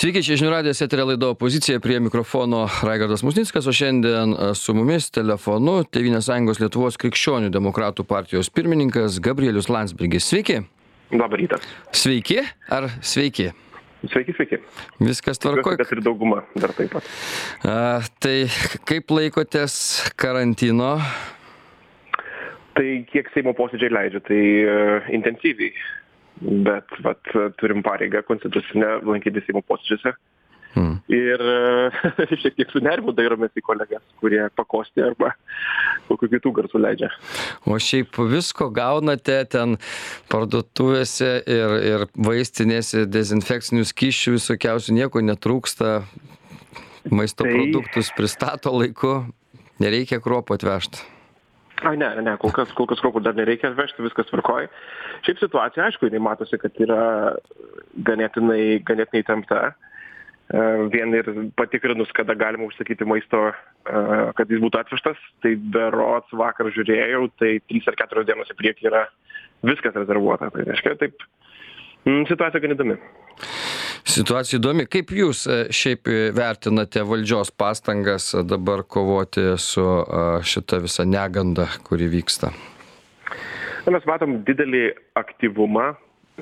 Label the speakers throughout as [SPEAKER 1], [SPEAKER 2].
[SPEAKER 1] Sveiki, čia žinių radijas, eterio laida Opozicija, prie mikrofono Raigardas Musnickas, o šiandien su mumis telefonu Tėvynės sąjungos Lietuvos krikščionių demokratų partijos pirmininkas Gabrielius Landsbergis. Sveiki.
[SPEAKER 2] Labą rytą.
[SPEAKER 1] Sveiki ar sveiki?
[SPEAKER 2] Sveiki.
[SPEAKER 1] Viskas tvarkoj?
[SPEAKER 2] Bet ir dauguma dar taip pat.
[SPEAKER 1] Tai kaip laikotės karantino?
[SPEAKER 2] Tai kiek Seimo posėdžiai leidžia, tai intensyviai. Bet turim pareigą konstitucinę lankyti Seimo posėdžiuose. Ir šiek tiek su nerimu dairomės į kolegas, kurie pakosti arba kokių kitų garsų leidžia.
[SPEAKER 1] O šiaip visko gaunate ten parduotuvėse ir vaistinėse, dezinfekcinių skysčių visokiausių, nieko netrūksta, maisto produktus pristato laiku, nereikia kruopų atvežti.
[SPEAKER 2] Ne, kol kas kruopų dar nereikia atvežti, viskas tvarkoj. Šiaip situacija, aišku, jinai matosi, kad yra ganėtinai įtempta. Vien ir patikrinus, kada galima užsakyti maisto, kad jis būtų atvežtas, tai berods vakar žiūrėjau, tai 3 ar 4 dienos į priekį yra viskas rezervuota. Tai reiškia, taip, situacija gan įdomi.
[SPEAKER 1] Situacija įdomi. Kaip jūs šiaip vertinate valdžios pastangas dabar kovoti su šita visa neganda, kuri vyksta?
[SPEAKER 2] Mes matom didelį aktyvumą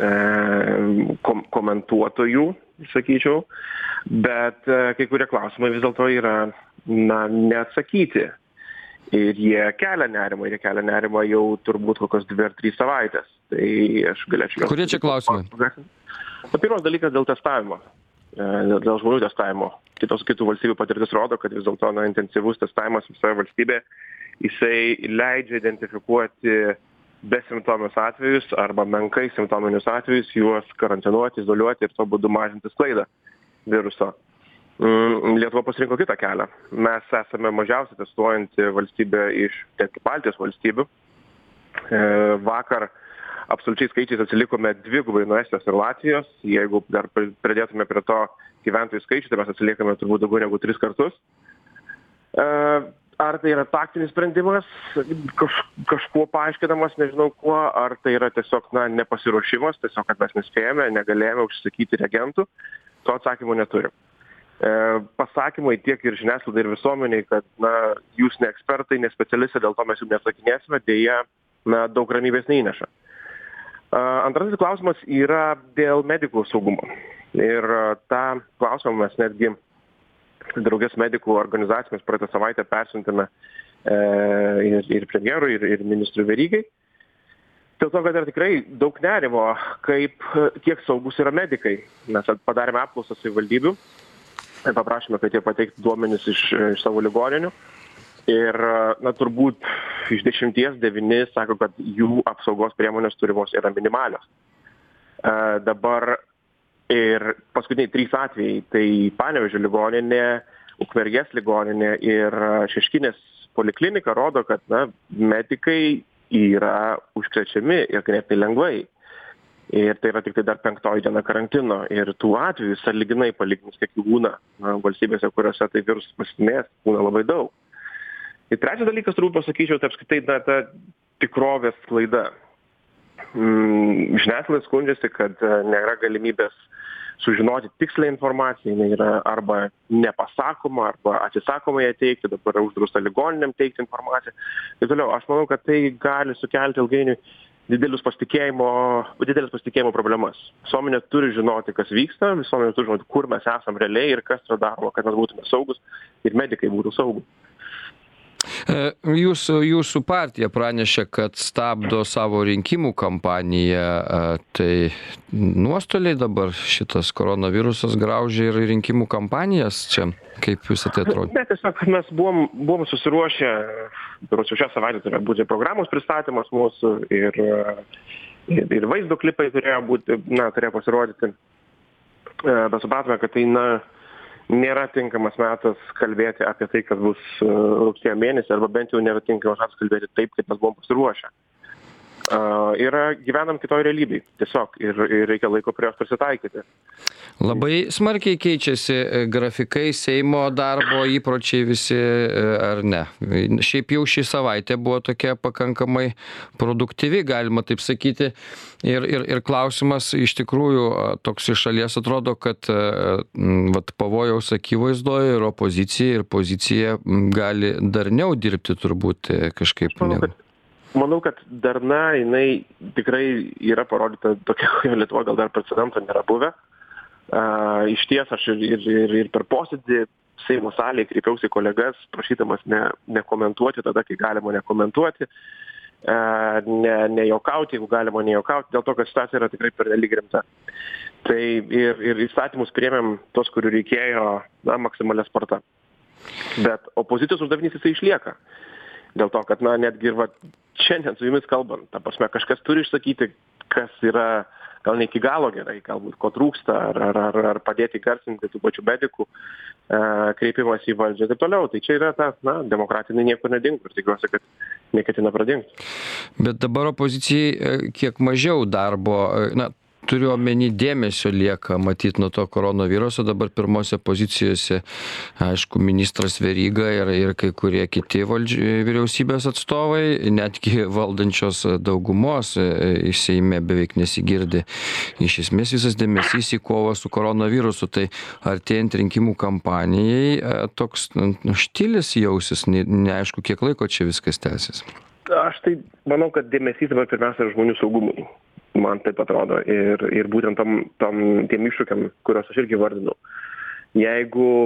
[SPEAKER 2] komentuotojų, sakyčiau, bet kai kurie klausimai vis dėlto yra neatsakyti. Ir jie kelia nerimą jau turbūt kokios 2 ar 3 savaitės. Tai aš galėčiau...
[SPEAKER 1] Kurie čia klausimai?
[SPEAKER 2] Pirmas dalykas dėl testavimo, dėl žmonių testavimo. Kitų valstybių patirtis rodo, kad vis dėlto intensyvus testavimas visoje valstybėje, jisai leidžia identifikuoti besimptomius atvejus arba menkai simptominius atvejus, juos karantinuoti, izoliuoti ir tuo būdu mažinti sklaidą viruso. Lietuva pasirinko kitą kelią. Mes esame mažiausiai testuojanti valstybė iš Baltijos valstybių. Vakar absoliučiai skaičiais atsilikome 2 nuo Estijos ir Latvijos. Jeigu dar pridėtume prie to gyventojų skaičių, tai mes atsiliekame turbūt daugiau negu 3 kartus. Ar tai yra taktinis sprendimas, kažkuo paaiškinamas, nežinau kuo, ar tai yra tiesiog nepasiruošimas, tiesiog kad mes nespėjome, negalėjome užsisakyti reagentų, to atsakymo neturim. Pasakymai tiek ir žiniasklaidai ir visuomeniai, kad jūs ne ekspertai, ne specialistai, dėl to mes jums neatsakinėsime, dėja daug ramybės neįneša. Antrasis klausimas yra dėl medikų saugumo. Ir tą klausimą mes netgi draugės medikų organizacijomis praeitą savaitę persiuntėme ir premjerui, ir ministrui Verygai. Dėl to, kad yra tikrai daug nerimo, kiek saugus yra medikai. Mes padarėme apklausą savivaldybių, paprašėme, kad jie pateiktų duomenis iš savo ligoninių. Ir turbūt iš 10 9 sako, kad jų apsaugos priemonės turimos yra minimalios. Dabar ir paskutiniai 3 atvejai, tai Panevėžio ligoninė, Ukmergės ligoninė ir Šeškinės poliklinika rodo, kad medikai yra užkrečiami ir ganėtinai lengvai. Ir tai yra tik tai dar 5 diena karantino. Ir tų atvejų sąlyginai palyginus, kiek jų būna valstybėse, kuriuose tai virusas pasitinės, būna labai daug. Ir trečias dalykas, turbūt pasakyčiau, tai apskritai ta tikrovės klaida. Žiniasklaida skundžiasi, kad nėra galimybės sužinoti tikslę informaciją, jinai yra arba nepasakoma, arba atsisakoma ją teikti, dabar yra uždrausta ligoninėm teikti informaciją. Ir toliau, aš manau, kad tai gali sukelti ilgainiui didelis pasitikėjimo problemas. Visuomenė turi žinoti, kas vyksta, visuomenė turi žinoti, kur mes esam realiai ir kas yra daroma, kad mes būtume saugus ir medikai būtų saugus.
[SPEAKER 1] Jūsų partija pranešė, kad stabdo savo rinkimų kampaniją. Tai nuostoliai dabar šitas koronavirusas graužia ir rinkimų kampanijas čia? Kaip visą tai atrodo?
[SPEAKER 2] Ne, tiesiog mes buvom susiruošę, šią savaitę turėjo būti programos pristatymas mūsų ir vaizdo klipai turėjo pasirodyti. Bet supratome, kad tai nėra tinkamas metas kalbėti apie tai, kas bus rugsėjo mėnesį, arba bent jau nėra tinkamas metas kalbėti taip, kaip mes buvom pasiruošę. Gyvenam kitoj realybėj tiesiog ir reikia laiko prie jos prisitaikyti.
[SPEAKER 1] Labai smarkiai keičiasi grafikai, Seimo darbo įpročiai visi, ar ne? Šiaip jau ši savaitė buvo tokia pakankamai produktyvi, galima taip sakyti. Ir klausimas iš tikrųjų toks iš šalies atrodo, kad vat, pavojaus akivaizdoje ir opozicija, ir pozicija gali darniau dirbti turbūt kažkaip.
[SPEAKER 2] Manau, kad darna, jinai tikrai yra parodyta tokia, Lietuva gal dar precedento nėra buvę. Iš ties aš ir per posėdį Seimo salėje kreipiausi į kolegas, prašydamas nekomentuoti tada, kai galima nekomentuoti, nejuokauti, jeigu galima nejuokauti, dėl to, kad situacija yra tikrai pernelyg rimta. Tai ir įstatymus priėmėm tos, kurių reikėjo, maksimalia sparta. Bet opozicijos uždavinys jisai išlieka. Dėl to, kad netgi ir šiandien su jumis kalbant, ta prasme, kažkas turi išsakyti, kas yra gal ne iki galo gerai, galbūt ko trūksta, ar padėti garsinti tų pačių medikų kreipimas į valdžią ir taip toliau. Tai čia yra ta, demokratinė niekur nedingo ir tikiuosi, kad neketina pradingti.
[SPEAKER 1] Bet dabar opozicijai kiek mažiau darbo, turiu omeny dėmesio lieka, matyt, nuo to koronaviruso, dabar pirmose pozicijose, aišku, ministras Veryga ir kai kurie kiti vyriausybės atstovai, netgi valdančios daugumos iš Seime beveik nesigirdi. Iš esmės visas dėmesys į kovą su koronavirusu, tai artėjant rinkimų kampanijai toks štilis jausis, neaišku, kiek laiko čia viskas tęsis.
[SPEAKER 2] Aš tai manau, kad dėmesys dabar pirmiausia yra žmonių saugumui. Man taip atrodo. Ir būtent tiem iššūkiam, kuriuos aš irgi vardinu. Jeigu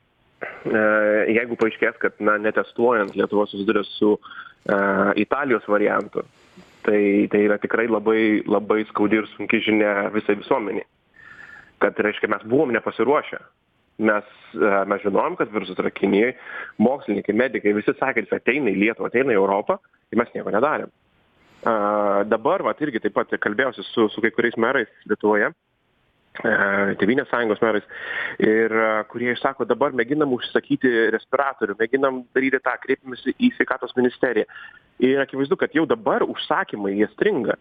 [SPEAKER 2] paaiškės, kad netestuojant Lietuva susiduria su Italijos variantu, tai yra tikrai labai, labai skaudi ir sunki žinia visai visuomeniai. Kad, reiškia, mes buvom nepasiruošę. Mes žinojom, kad virusas yra Kinijai, mokslininkai, medikai, visi sakė, jis ateina į Lietuvą, ateina į Europą, ir mes nieko nedarėm. Dabar, irgi taip pat kalbėjausi su kai kuriais merais Lietuvoje, Tėvynės sąjungos merais, ir kurie išsako, dabar mėginam užsakyti respiratorių, mėginam daryti tą, kreipiamės į sveikatos ministeriją. Ir akivaizdu, kad jau dabar užsakymai jie stringa.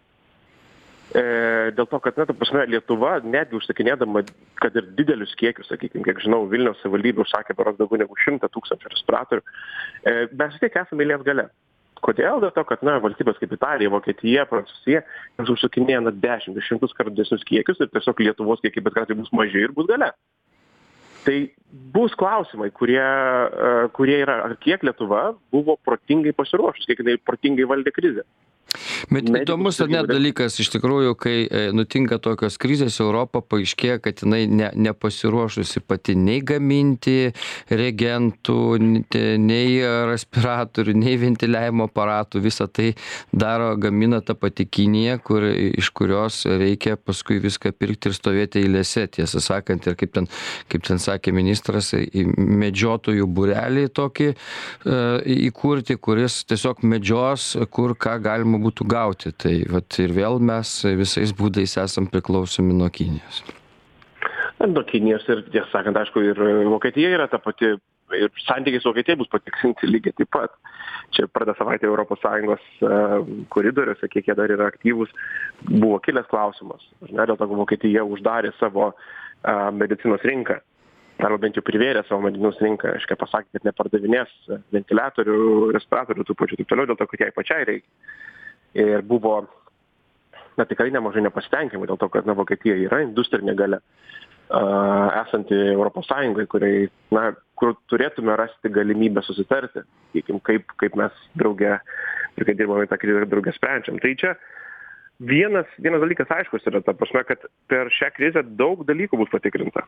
[SPEAKER 2] Dėl to, kad, ta prasme, Lietuva netgi užsakinėdama, kad ir didelius kiekius, sakykime, kiek žinau, Vilniaus savivaldybė užsakė berods daugiau negu 100 000 respiratorių, mes vis tiek esame eilės gale. Kodėl? Dėl to, kad valstybės kaip Italija, Vokietija, Prancūzija, jos užsakinėja 10-100 kartų didesnius kiekius ir tiesiog Lietuvos kiekiai bet kartai bus maži ir bus gale. Tai bus klausimai, kurie yra, ar kiek Lietuva buvo protingai pasiruošus, kiek jinai protingai valdė krizę.
[SPEAKER 1] Bet įdomus net dalykas iš tikrųjų, kai nutinka tokios krizės, Europa paaiškėja, kad jinai nepasiruošusi pati nei gaminti reagentų, nei respiratorių, nei ventiliavimo aparatų, visą tai gamina ta pati Kinija, iš kurios reikia paskui viską pirkti ir stovėti eilėse, tiesą sakant, ir kaip ten sakė ministras, medžiotojų būrelį tokį įkurti, kuris tiesiog medžios, kur ką galima būtų gauti. Tai ir vėl mes visais būdais esam priklausomi nuo Kinijos.
[SPEAKER 2] Nuo Kinijos ir, tiesą sakant, aišku, ir Vokietija yra ta pati, ir santykiai su Vokietija bus patiksinti lygiai taip pat. Čia pradeda savaitę ES koridoriuose, kiek jie dar yra aktyvūs, buvo kilęs klausimas. Dėl to, kad Vokietija uždarė savo medicinos rinką. Arba bent jau privėrė savo medicinos rinką, pasakė, kad nepardavinės ventiliatorių, respiratorių, tų pačių taip toliau, dėl to, kad jai pačiai reikia. Ir buvo tikrai nemažai nepasitenkinimų dėl to, kad Vokietija yra industrinė galia esanti ES, kur turėtume rasti galimybę susitarti, kaip mes drauge, ir kai dirbame tą krizę, drauge sprendžiam. Tai čia vienas dalykas aiškus yra, ta prasme, kad per šią krizę daug dalykų bus patikrinta.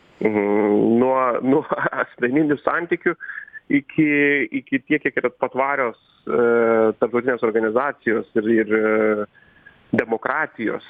[SPEAKER 2] Nuo asmeninių santykių iki tiek, kiek yra patvarios tarptautinės organizacijos ir demokratijos.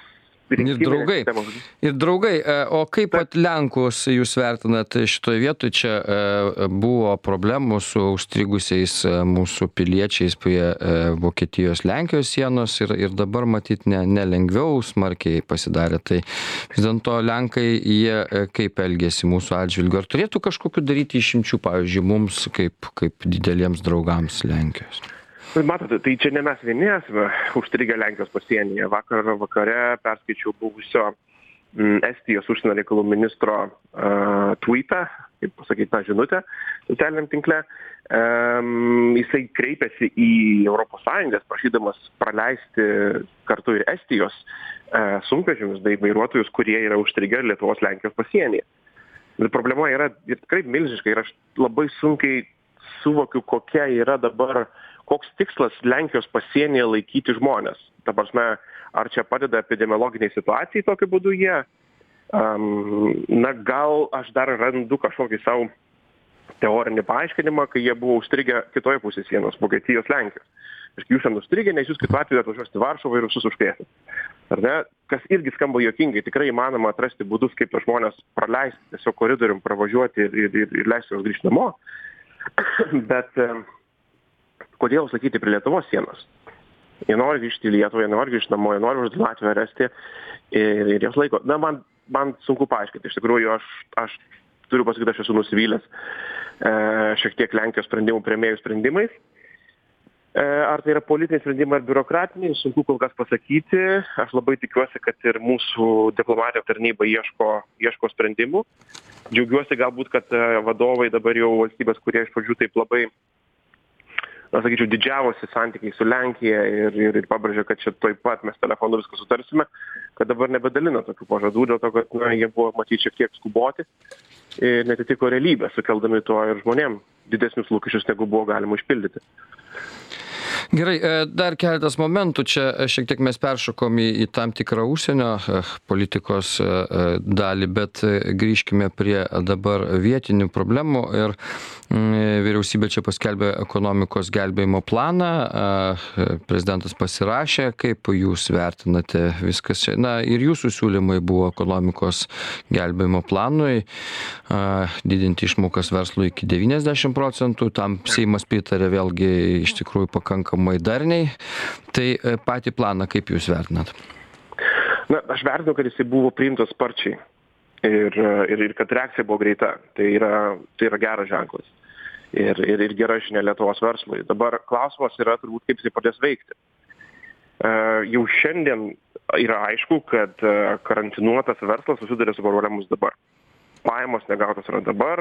[SPEAKER 1] Ir draugai, o kaip Lenkus jūs vertinat šitoje vietoje? Čia buvo problemų su užstrigusiais mūsų piliečiais prie Vokietijos Lenkijos sienos ir dabar matyt nelengviau smarkiai pasidarė. Tai vis dėlto Lenkai, jie kaip elgėsi mūsų atžvilgiu? Ar turėtų kažkokiu daryti išimčių, pavyzdžiui, mums kaip dideliems draugams Lenkijos?
[SPEAKER 2] Matote, tai čia ne mes vieni esame užstrigę Lenkijos pasienyje. Vakar vakare perskaičiau buvusio Estijos užsienio reikalų ministro tweetą, kaip pasakyti, tą žinutę socialiniam tinkle. Jisai kreipėsi į ES, prašydamas praleisti kartu ir Estijos sunkvežimius bei vairuotojus, kurie yra užstrigę Lietuvos Lenkijos pasienyje. Ir problema yra tikrai milžiška ir aš labai sunkiai suvokiu, kokia yra dabar, koks tikslas Lenkijos pasienyje laikyti žmonės. Ta prasme, ar čia padeda epidemiologiniai situacijai tokiu būdu jie? Na, gal aš dar randu kažkokį savo teorinį paaiškinimą, kai jie buvo užstrigę kitoje pusėje sienos, Vokietijos, Lenkijos. Ir jūs ten užstrigę, nes jūs kitu atveju atvažiuosite Varšuvą ir visus užkrėsit. Ar ne? Kas irgi skamba juokingai, tikrai įmanoma atrasti būdus, kaip tos žmonės praleisti, tiesiog koridorium pravažiuoti ir leisti juos grįžti namo. Bet kodėl sakyti prie Lietuvos sienos? Jie nori grįžti į Lietuvą, jie nori grįžti namo, jie nori užduoti Latviją ar Estiją ir jos laiko. Na, man sunku paaiškinti. Iš tikrųjų, aš turiu pasakyti, aš esu nusivylęs šiek tiek Lenkijos sprendimų priėmėjų sprendimais. Ar tai yra politiniai sprendimai ar biurokratiniai, sunku kol kas pasakyti. Aš labai tikiuosi, kad ir mūsų diplomatijos tarnyba ieško sprendimų. Džiaugiuosi galbūt, kad vadovai dabar jau valstybės, kurie iš pradžių taip labai, sakyčiau, didžiavosi santykiai su Lenkija ir pabrėžė, kad čia taip pat mes telefonu viską sutarsime, kad dabar nebedalina tokių pažadų, dėl to, kad jie buvo matyti šiek tiek skuboti ir netitiko realybę, sukeldami tuo ir žmonėm didesnius lūkesčius, negu buvo galima išpildyti.
[SPEAKER 1] Gerai, dar keletas momentų. Čia šiek tiek mes peršokom į tam tikrą užsienio politikos dalį, bet grįžkime prie dabar vietinių problemų. Ir vyriausybė čia paskelbė ekonomikos gelbėjimo planą. Prezidentas pasirašė. Kaip jūs vertinate viskas čia? Na, ir jūsų siūlymai buvo ekonomikos gelbėjimo planui didinti išmokas verslui iki 90%. Tam Seimas pritarė vėlgi iš tikrųjų pakankamai darniai. Tai patį planą kaip jūs vertinat?
[SPEAKER 2] Na, aš vertinu, kad jisai buvo priimtas sparčiai ir kad reakcija buvo greita. Tai yra geras ženklas. Ir gera žinia Lietuvos verslui. Dabar klausimas yra turbūt, kaip jisai pradės veikti. Jau šiandien yra aišku, kad karantinuotas verslas susiduria su problemus dabar. Pajamos negautos yra dabar,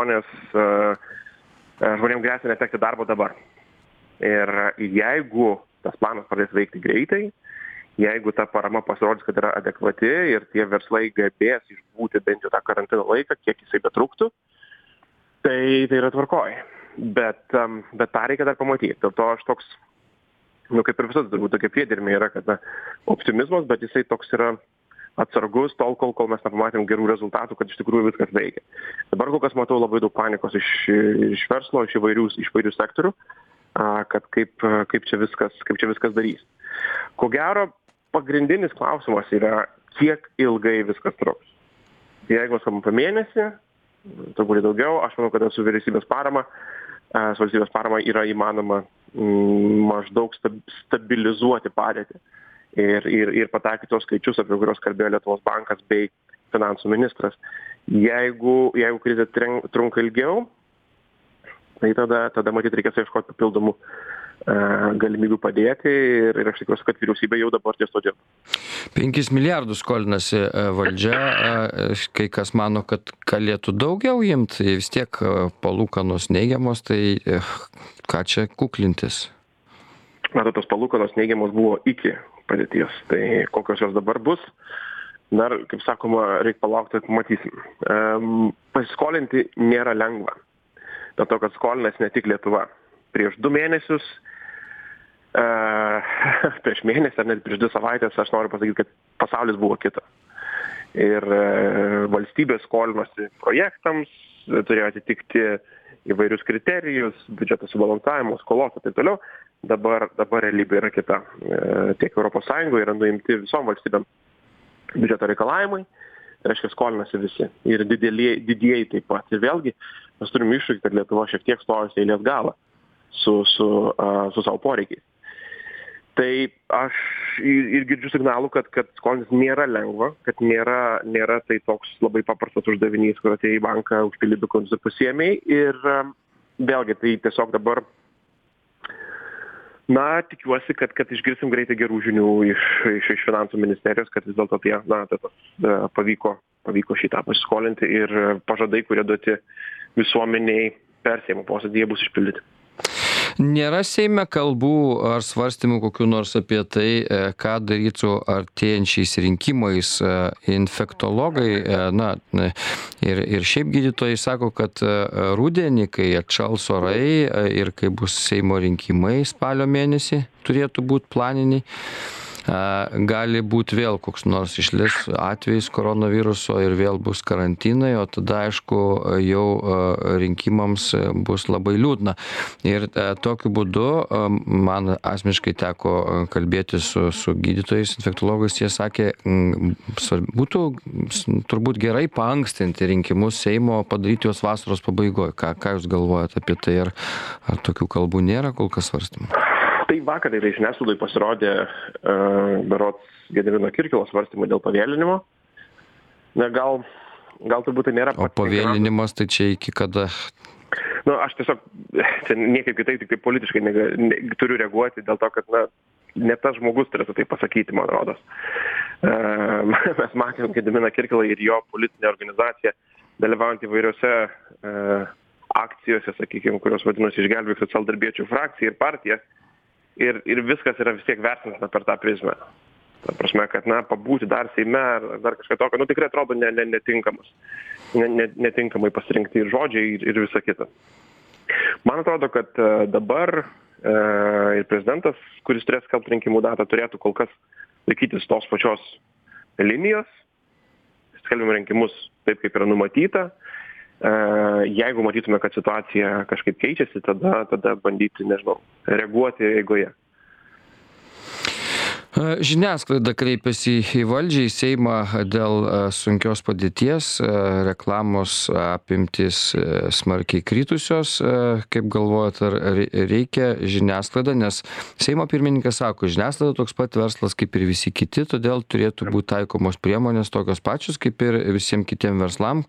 [SPEAKER 2] žmonėms gresia netekti darbo dabar. Ir jeigu tas planas pradės veikti greitai, jeigu ta parama pasirodys, kad yra adekvati ir tie verslai gebės išbūti bent jau tą karantino laiką, kiek jisai betruktų, tai yra tvarkoj. Bet tą reikia dar pamatyti. Dėl to aš toks, kaip ir visada turbūt tokie priedermė yra, kad optimizmas, bet jisai toks yra atsargus tol, kol mes nepamatėm gerų rezultatų, kad iš tikrųjų viskas veikia. Dabar kol kas matau labai daug panikos iš verslo, iš įvairių sektorių, kad kaip čia viskas darys. Ko gero, pagrindinis klausimas yra, kiek ilgai viskas truks. Jeigu mes kalbam apie mėnesį, turbūt daugiau, aš manau, kad su vyriausybės parama yra įmanoma maždaug stabilizuoti padėtį ir pataikyti tos skaičius, apie kuriuos kalbėjo Lietuvos bankas bei finansų ministras. Jeigu krizė trunka ilgiau, tai tada matyt reikės ieškoti papildomų galimybių padėti ir aš tikiuosi, kad vyriausybė jau dabar ties to dirba.
[SPEAKER 1] 5 milijardus skolinasi valdžia, kai kas mano, kad galėtų daugiau imti, vis tiek palūkanos neigiamos, tai ką čia kuklintis?
[SPEAKER 2] Matot, tos palūkanos neigiamos buvo iki padėties, tai kokios jos dabar bus, dar, kaip sakoma, reikia palaukti, matysim. Pasiskolinti nėra lengva, dėl to, kad skolinasi ne tik Lietuva. Prieš 2 mėnesius, prieš mėnesį ar net prieš 2 savaitės, aš noriu pasakyti, kad pasaulis buvo kita. Ir valstybė skolinosi projektams, turėjo atitikti įvairius kriterijus, biudžeto subalansavimo, skolos ir taip toliau. Dabar realybė yra kita. Tiek ES yra nuimti visom valstybėm biudžeto reikalavimai, tai reiškia skolinasi visi. Ir didieji taip pat. Ir vėlgi mes turime iššūkį, kad Lietuva šiek tiek stojasi eilės galą su savo poreikiais. Tai aš ir girdžiu signalų, kad skolintis nėra lengva, kad nėra tai toks labai paprastas uždavinys, kur atėjai į banką, užpildyti dokumentus ir pasiėmei. Ir vėlgi tai tiesiog dabar Na, tikiuosi, kad išgirsim greitai gerų žinių iš finansų ministerijos, kad vis dėlto pavyko šitą pasiskolinti ir pažadai, kurie duoti visuomeniai per Seimo posėdį, jie bus išpildyti.
[SPEAKER 1] Nėra Seime kalbų ar svarstymų kokių nors apie tai, ką darytų artėjančiais rinkimais infektologai, ir šiaip gydytojai sako, kad rudenį, kai atšals orai ir kai bus Seimo rinkimai spalio mėnesį, turėtų būti planiniai, gali būti vėl koks nors išlis atvejis koronaviruso ir vėl bus karantinai, o tada, aišku, jau rinkimams bus labai liūdna. Ir tokiu būdu man asmeniškai teko kalbėti su gydytojais, infektologais, jie sakė, būtų turbūt gerai paankstinti rinkimus Seimo, padaryti juos vasaros pabaigoje. Ką jūs galvojate apie tai, ar tokių kalbų nėra kol kas svarstymų?
[SPEAKER 2] Tai vakar ir žiniasklaidai pasirodė berods Gedimino Kirkilo svarstymai dėl pavėlinimo. Na, gal turbūt tai nėra...
[SPEAKER 1] O pavėlinimas tai čia iki kada?
[SPEAKER 2] Aš tiesiog niekaip kitaip, tik tai politiškai turiu reaguoti dėl to, kad ne tas žmogus turėtų tai pasakyti, man rodos. Mes matėm Gediminą Kirkilą ir jo politinę organizaciją dalyvaujant įvairiose akcijose, sakykime, kurios vadinosi Išgelbėk socialdarbiečių frakciją ir partiją. Ir viskas yra vis tiek vertinama per tą prizmę. Ta prasme, kad pabūti dar Seime ar dar kažką tokio, tikrai atrodo netinkamas. Netinkamai pasirinkti ir žodžiai ir visa kita. Man atrodo, kad dabar ir prezidentas, kuris turės skelbti rinkimų datą, turėtų kol kas laikytis tos pačios linijos, skelbime rinkimus taip, kaip yra numatyta. Jeigu matytume, kad situacija kažkaip keičiasi, tada bandyti, reaguoti eigoje.
[SPEAKER 1] Žiniasklaida kreipėsi į valdžią, į Seimą dėl sunkios padėties, reklamos apimtys smarkiai kritusios. Kaip galvojat, ar reikia žiniasklaida, nes Seimo pirmininkas sako, žiniasklaida toks pat verslas kaip ir visi kiti, todėl turėtų būti taikomos priemonės tokios pačios kaip ir visiems kitiem verslam,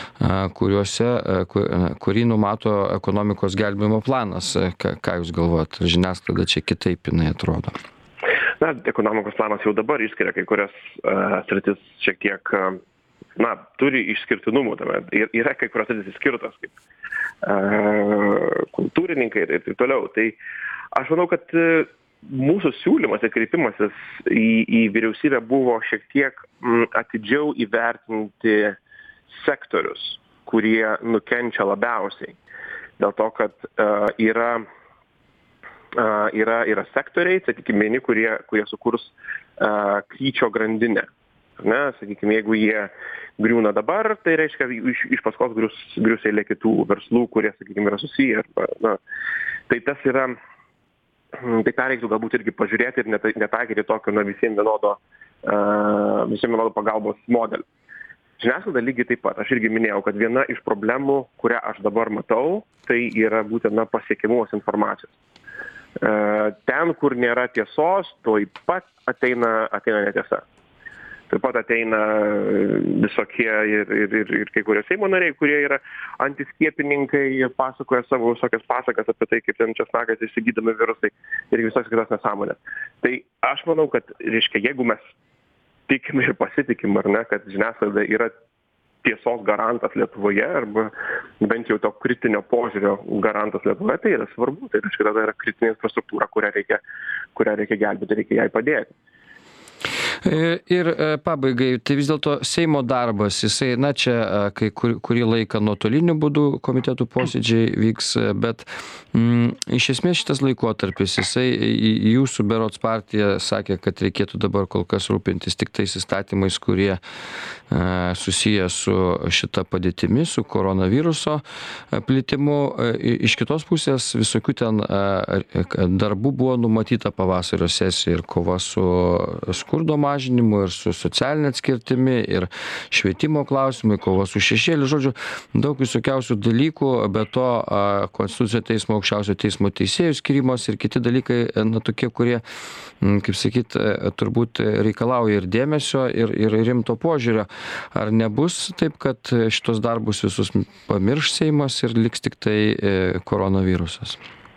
[SPEAKER 1] kurį numato ekonomikos gelbėjimo planas. Ką jūs galvojat, žiniasklaida čia kitaip jinai atrodo?
[SPEAKER 2] Ekonomikos planas jau dabar išskiria kai kurias sritis šiek tiek, turi išskirtinumų tame. Yra kai kurios sritis skirtos kaip kultūrininkai ir taip toliau. Tai aš manau, kad mūsų siūlymas ir kreipimasis į vyriausybę buvo šiek tiek atidžiau įvertinti sektorius, kurie nukenčia labiausiai. Dėl to, kad yra sektoriai, sakykime, vieni, kurie sukurs kryčio grandinę. Sakykime, jeigu jie griūna dabar, tai reiškia, iš paskos grius eilė kitų verslų, kurie, sakykime, yra susiję. Tai tas yra, tai tą reiktų galbūt irgi pažiūrėti ir netaikyti tokio visiems vienodo pagalbos modelį. Žiniasklaida lygiai taip pat. Aš irgi minėjau, kad viena iš problemų, kurią aš dabar matau, tai yra būtent pasiekiamumas informacijos. Ten, kur nėra tiesos, tuoj pat ateina netiesa. Taip pat ateina visokie ir kai kurie Seimo nariai, kurie yra antiskiepininkai, pasakoja savo visokias pasakas apie tai, kaip ten česnakas įsigydomi virusai ir visos kitas nesąmonės. Tai aš manau, kad, jeigu mes tikime ir pasitikim, ar ne, kad žiniasklaida yra tiesos garantas Lietuvoje, arba bent jau to kritinio požiūrio garantas Lietuvoje, tai yra svarbu. Tai reiškia, tada yra kritinė infrastruktūra, kurią reikia gelbėti, reikia jai padėti.
[SPEAKER 1] Ir pabaigai, tai vis dėlto Seimo darbas, jisai, čia kurį laiką nuotoliniu būdu komitetų posėdžiai vyks, bet iš esmės šitas laikotarpis, jisai jūsų berods partija sakė, kad reikėtų dabar kol kas rūpintis tik tais įstatymais, kurie susiję su šita padėtimi, su koronaviruso plitimu. Iš kitos pusės visokių ten darbų buvo numatyta pavasario sesija ir kova su skurdo mažinimu ir su socialinė atskirtimi ir švietimo klausimai, kova su šešėliu, žodžiu, daug visokiausių dalykų, be to Konstitucinio teismo, aukščiausio teismo teisėjų skirimas ir kiti dalykai, tokie, kurie, kaip sakyt, turbūt reikalauja ir dėmesio, ir rimto požiūrio. Ar nebus taip, kad šitos darbus visus pamirš Seimas ir liks tik tai koronavirusas?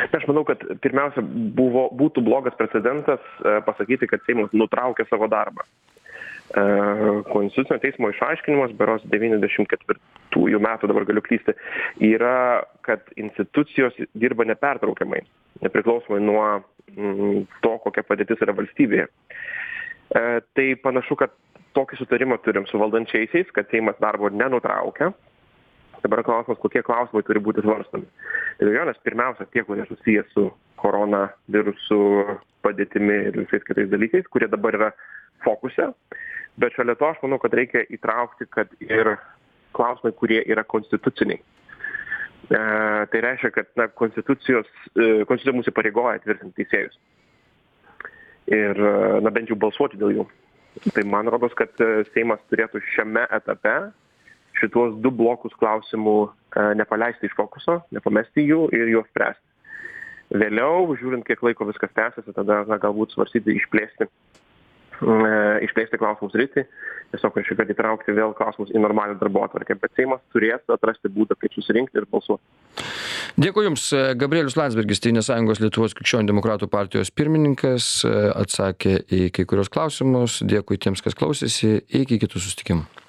[SPEAKER 2] Aš manau, kad pirmiausia būtų blogas precedentas pasakyti, kad Seimas nutraukė savo darbą. Konstitucinio teismo išaiškinimas, beros 94 metų, dabar galiu klysti, yra, kad institucijos dirba nepertraukiamai, nepriklausomai nuo to, kokia padėtis yra valstybėje. Tai panašu, kad tokį sutarimą turim su valdančiaisiais, kad Seimas darbo nenutraukia. Dabar klausimas, kokie klausimai turi būti svarstomi. Ir vienas, pirmiausia, tie, kurie susijęs su koronavirusų padėtimi ir visais kitais dalykais, kurie dabar yra fokuse. Bet šalia to aš manau, kad reikia įtraukti, kad ir klausimai, kurie yra konstituciniai. Tai reiškia, kad konstitucija mūsų įpareigoja tvirtinti teisėjus. Ir bent jau balsuoti dėl jų. Tai man rodos, kad Seimas turėtų šiame etape šituos 2 blokus klausimų nepaleisti iš fokuso, nepamesti jų ir juos spręsti. Vėliau, žiūrint, kiek laiko viskas tęsiasi, tada galbūt svarstyti išplėsti klausimus rytį, tiesiog reiškia, kad įtraukti vėl klausimus į normalią darbotvarkę, bet Seimas turės atrasti būdą, kaip susirinkti ir balsuoti.
[SPEAKER 1] Dėkui Jums. Gabrielius Landsbergis, Tėvynės sąjungos Lietuvos krikščionių demokratų partijos pirmininkas, atsakė į kai kurios klausimus. Dėkui tiems, kas klausėsi. Iki kitų susitikimų.